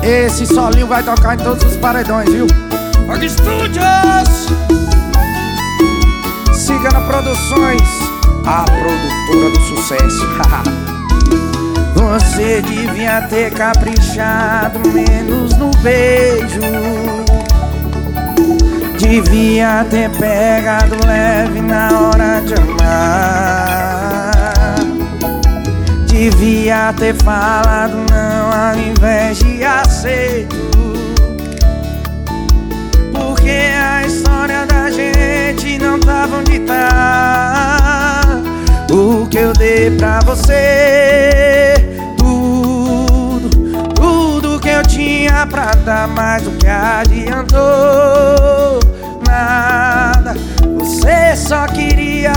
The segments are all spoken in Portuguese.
Esse solinho vai tocar em todos os paredões, viu? Fog Studios! Cigana Produções, a produtora do sucesso. Você devia ter caprichado menos no beijo. Devia ter pegado leve na hora de amar. Devia ter falado não ao invés de aceito. Porque a história da gente não tava onde tá. O que eu dei pra você, tudo que eu tinha pra dar, mas o que adiantou? Nada, você só queria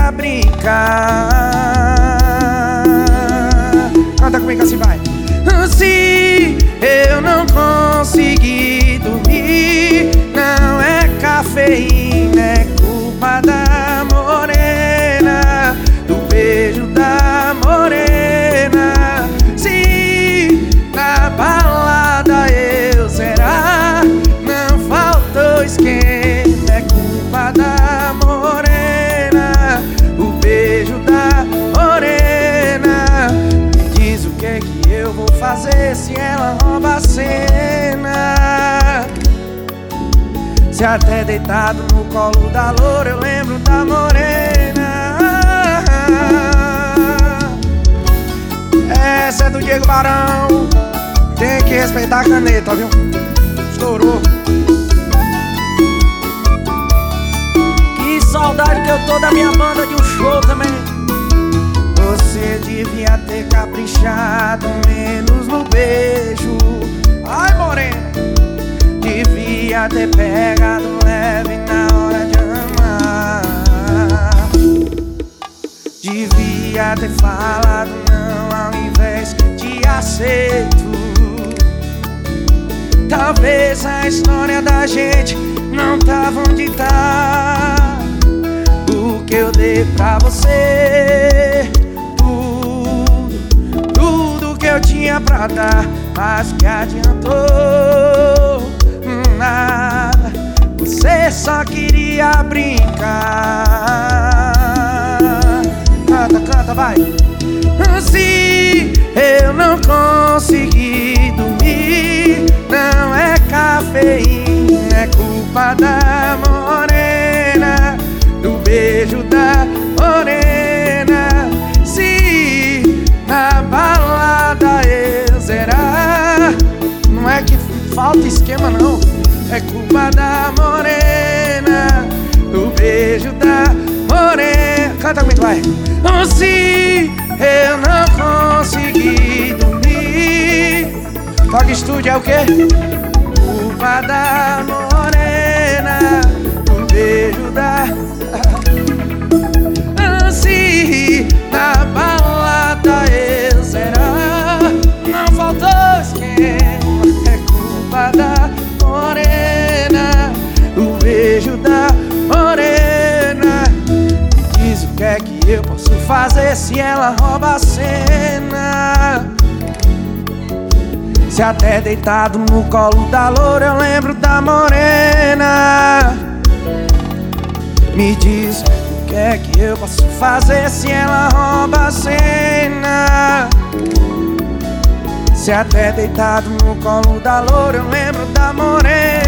brincar. Canta comigo assim, vai. Se eu não consegui dormir, não é cafeína, é culpa da morena, do beijo da morena. Se na balada eu zerar, não faltou esquema, é culpa da morena, o beijo da morena. Me diz o que é que eu vou fazer se ela rouba a cena. Se até deitado no colo da loura eu lembro da morena. Essa é do Diego Barão. Tem que respeitar a caneta, viu? Estourou. Que saudade que eu tô da minha banda de um show também. Você devia ter caprichado menos no beijo. Ai, morena. Devia ter pegado leve na hora de amar. Devia ter falado não ao invés de aceito. Talvez a história da gente não tava onde tá. O que eu dei pra você, tudo que eu tinha pra dar, mas que adiantou? Nada, você só queria brincar. Canta, canta, vai. Se eu não consegui dormir, não é cafeína, é culpa da morena, do beijo da morena. Se na balada eu zerar, não é que falta esquema não, é culpa da morena, do beijo da morena. Canta comigo, vai. Se eu não consegui dormir, Fog Studio é o quê? Culpa da morena, do beijo da... Se na balada eu zerar, não faltou esquema, é culpa da morena, do beijo da morena. Diz o que é que eu posso fazer se ela rouba a cena. Se até deitado no colo da loura eu lembro da morena. Me diz o que é que eu posso fazer se ela rouba a cena. Se até deitado no colo da loura eu lembro da morena.